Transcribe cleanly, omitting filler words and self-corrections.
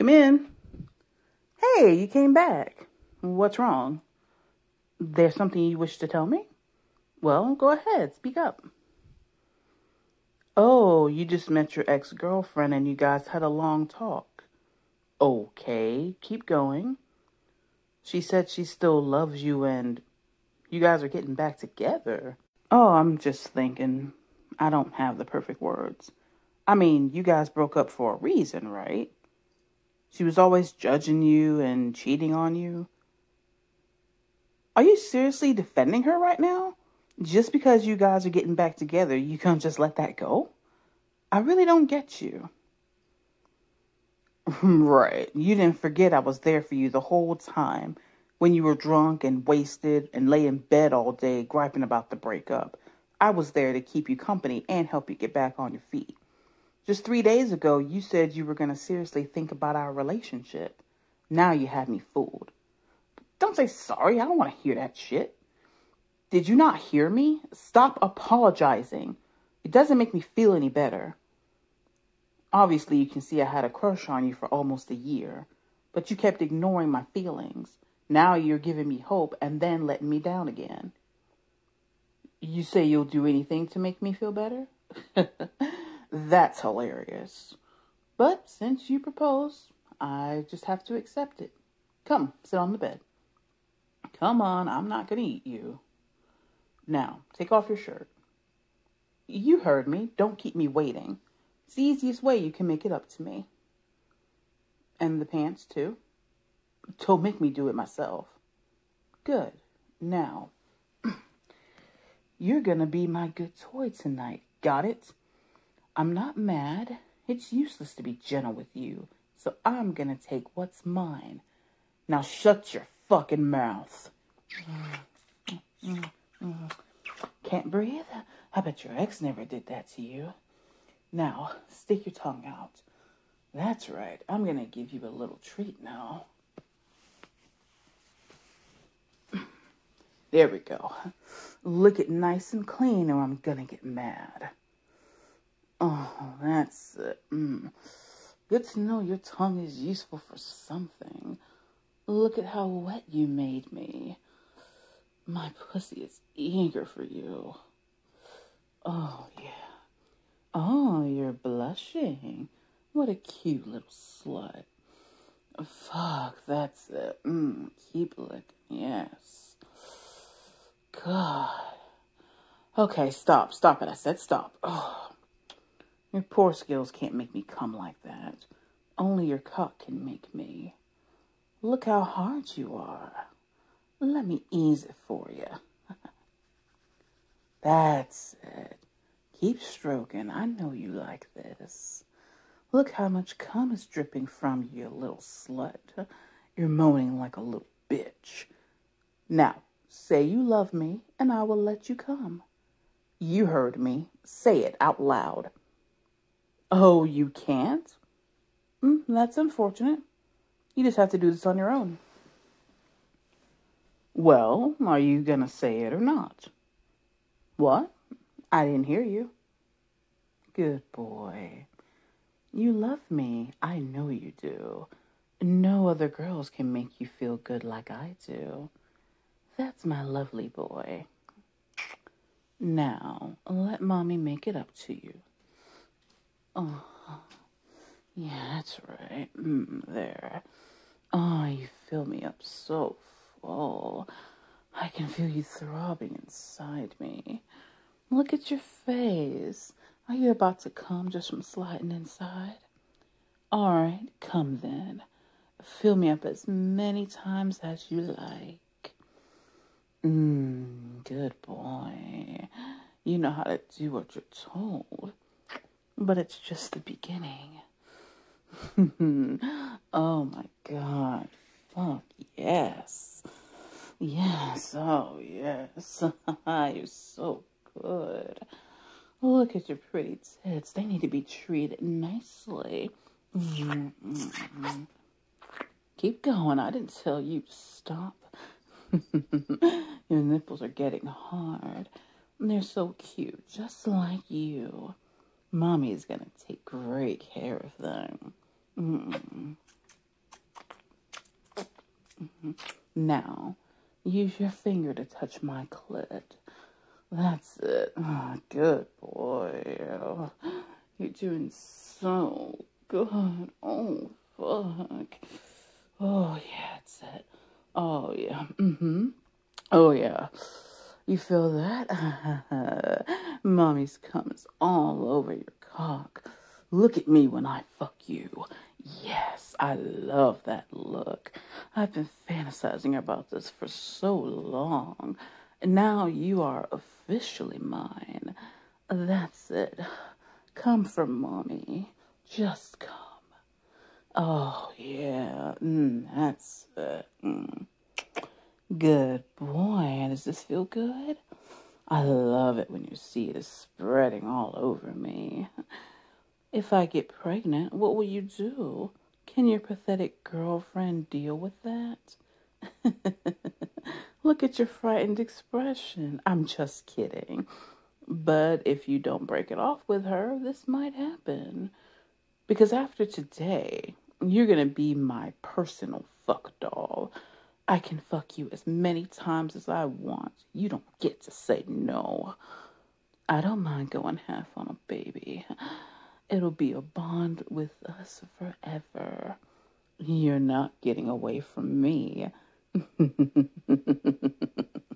Come in. Hey, you came back. What's wrong? There's something you wish to tell me? Well, go ahead, speak up. Oh, you just met your ex-girlfriend and you guys had a long talk. Okay, keep going. She said she still loves you and you guys are getting back together. Oh, I'm just thinking. I don't have the perfect words. I mean, you guys broke up for a reason, right? She was always judging you and cheating on you. Are you seriously defending her right now? Just because you guys are getting back together, you can't just let that go? I really don't get you. Right. You didn't forget I was there for you the whole time when you were drunk and wasted and lay in bed all day griping about the breakup. I was there to keep you company and help you get back on your feet. Just 3 days ago, you said you were going to seriously think about our relationship. Now you have me fooled. Don't say sorry. I don't want to hear that shit. Did you not hear me? Stop apologizing. It doesn't make me feel any better. Obviously, you can see I had a crush on you for almost a year, but you kept ignoring my feelings. Now you're giving me hope and then letting me down again. You say you'll do anything to make me feel better? That's hilarious. But since you propose, I just have to accept it. Come, sit on the bed. Come on, I'm not going to eat you. Now, take off your shirt. You heard me. Don't keep me waiting. It's the easiest way you can make it up to me. And the pants, too. Don't make me do it myself. Good. Now, you're going to be my good toy tonight. Got it? I'm not mad. It's useless to be gentle with you. So I'm going to take what's mine. Now shut your fucking mouth. Can't breathe? I bet your ex never did that to you. Now, stick your tongue out. That's right. I'm going to give you a little treat now. There we go. Lick it nice and clean or I'm going to get mad. Oh, that's it. Good to know your tongue is useful for something. Look at how wet you made me. My pussy is eager for you. Oh, yeah. Oh, you're blushing. What a cute little slut. Fuck, that's it. Keep licking, yes. God. Okay, stop it. I said stop. Oh, your poor skills can't make me come like that. Only your cock can make me. Look how hard you are. Let me ease it for you. That's it. Keep stroking. I know you like this. Look how much cum is dripping from you, little slut. You're moaning like a little bitch. Now, say you love me, and I will let you come. You heard me. Say it out loud. Oh, you can't? That's unfortunate. You just have to do this on your own. Well, are you gonna say it or not? What? I didn't hear you. Good boy. You love me. I know you do. No other girls can make you feel good like I do. That's my lovely boy. Now, let mommy make it up to you. Oh, yeah, that's right. There. Oh, you fill me up so full. I can feel you throbbing inside me. Look at your face. Are you about to come just from sliding inside? All right, come then. Fill me up as many times as you like. Good boy. You know how to do what you're told. But it's just the beginning. Oh my God. Fuck yes. Yes, oh yes. You're so good. Look at your pretty tits. They need to be treated nicely. Keep going. I didn't tell you to stop. Your nipples are getting hard. They're so cute, just like you. Mommy's gonna take great care of them. Now, use your finger to touch my clit. That's it. Oh, good boy. Oh, you're doing so good. Oh, fuck. Oh, yeah, that's it. Oh, yeah. Oh, yeah. You feel that? Mommy's cum is all over your cock. Look at me when I fuck you. Yes, I love that look. I've been fantasizing about this for so long. And now you are officially mine. That's it. Come from Mommy. Just come. Oh, yeah. That's it. Good boy. Does this feel good? I love it when your seed is spreading all over me. If I get pregnant, what will you do? Can your pathetic girlfriend deal with that? Look at your frightened expression. I'm just kidding. But if you don't break it off with her, this might happen. Because after today, you're going to be my personal fuck doll. I can fuck you as many times as I want. You don't get to say no. I don't mind going half on a baby. It'll be a bond with us forever. You're not getting away from me.